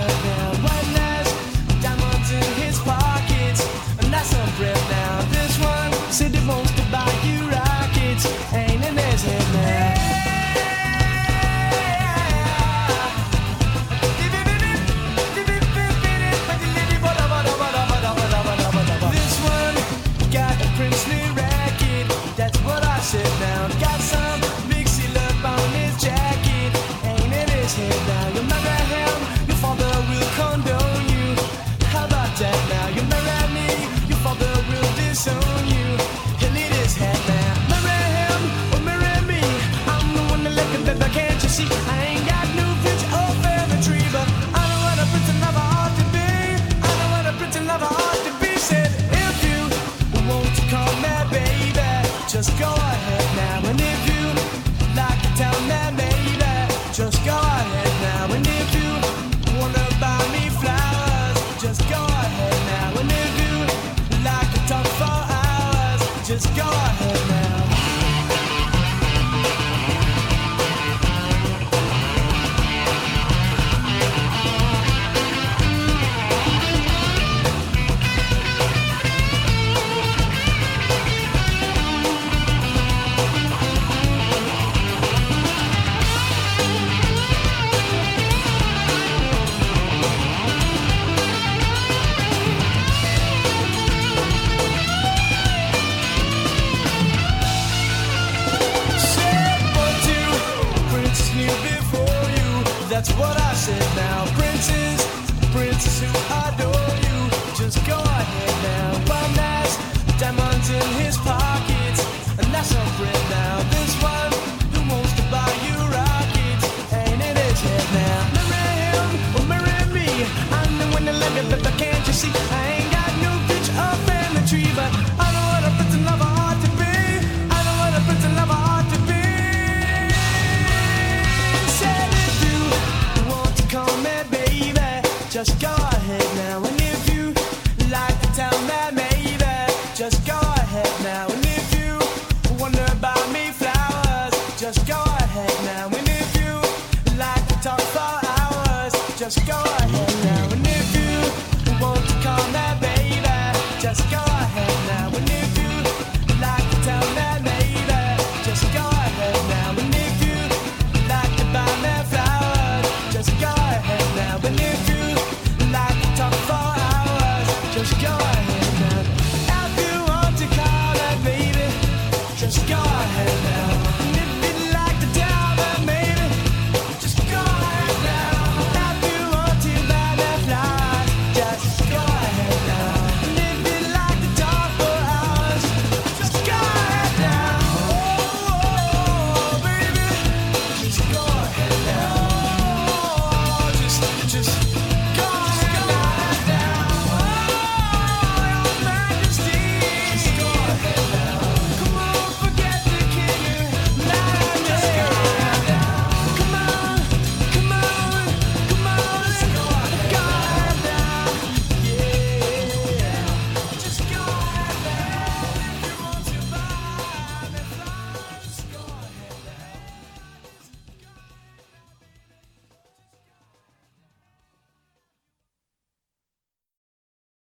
head now. One has diamonds in his pockets, and that's some breath now. This one said he wants to buy you rockets, ain't in his head now. This one got a princely racket, that's what I said now. Got some mixy love on his jacket, ain't in his head now. You marry him, your father will condone you. How about that now? You marry me, your father will disown you. He'll eat his head now. Marry him or marry me, I'm the one that left him, baby, can't you see? I ain't got no bitch or family tree, but I know what a pretty lover ought to be. I know what a pretty lover ought to be. Said if you want to call me baby, just go ahead now. And if you like to tell me maybe, just go ahead now. And if you wanna buy me flowers, just go ahead now. And if you like to talk for hours, just go ahead now. That's what I said now. Princes who adore you, just go ahead now. One has diamonds in his pockets, and that's some bread now. This one who wants to buy you rockets, ain't in his head now. Marry him or marry me, I'm the one that love you, but can't you see? I ain't got no bitch or family tree, but I know what a pretty lover ought to be. I know what a pretty lover ought to be. Said if you want to call me baby, just go ahead now. And if you like to tell me maybe, just go ahead now. And if you wanna buy me flowers, just go ahead now. And if you like to talk for hours, just go ahead now. And if you want to call me baby, just go ahead now. And if you